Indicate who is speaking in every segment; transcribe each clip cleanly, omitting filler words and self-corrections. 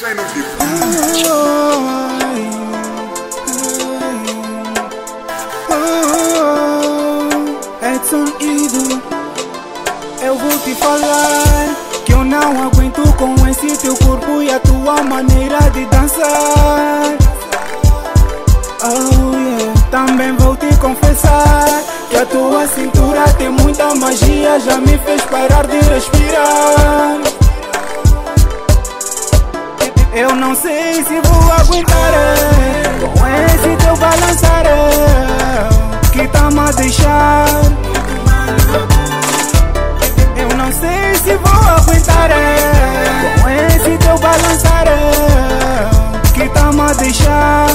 Speaker 1: Play no Deep.
Speaker 2: Edson Ido, eu vou te falar que eu não aguento com esse teu corpo e a tua maneira de dançar. Oh yeah. Também vou te confessar que a tua cintura tem muita magia, já me fez parar de respirar. Eu não sei se vou aguentar com esse teu balançar que tá-me a deixar. Eu não sei se vou aguentar com esse teu balançar que tá-me a deixar.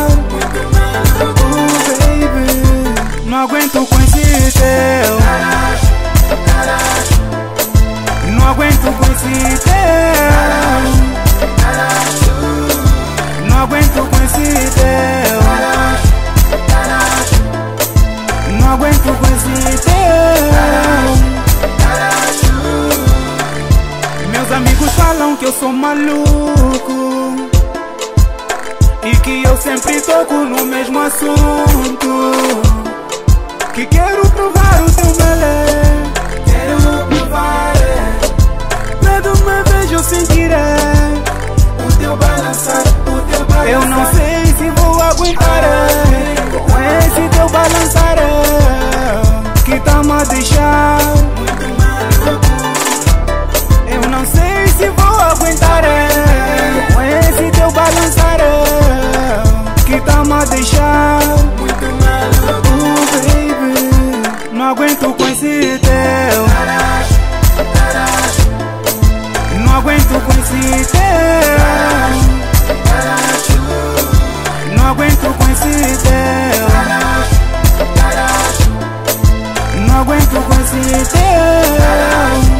Speaker 2: Baby, não aguento com esse teu. Não aguento com esse teu. Não aguento com esse teu. Não aguento com esse teu. Meus amigos falam que eu sou maluco e que eu sempre toco no mesmo assunto. Que quero provar o teu melé. Quero provar. Quando me vejo eu sentirei o teu balançar, o teu balançar. Eu não sei se vou aguentar com esse teu balançar que tá-me a deixar. Eu não sei se vou aguentar com esse teu balançar que tá-me a deixar. Baby, não aguento com esse teu. Não aguento com esse teu. Não aguento com esse teu. Não aguento com esse teu.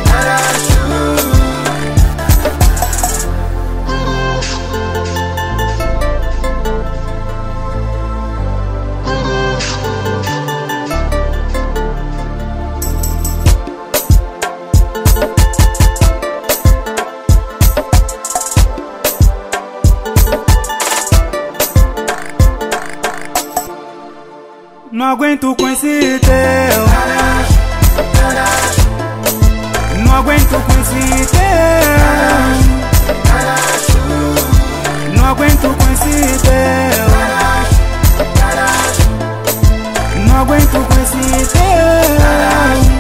Speaker 2: Não aguento com esse teu. Não aguento com esse teu. Não aguento com esse teu. Não aguento com esse teu.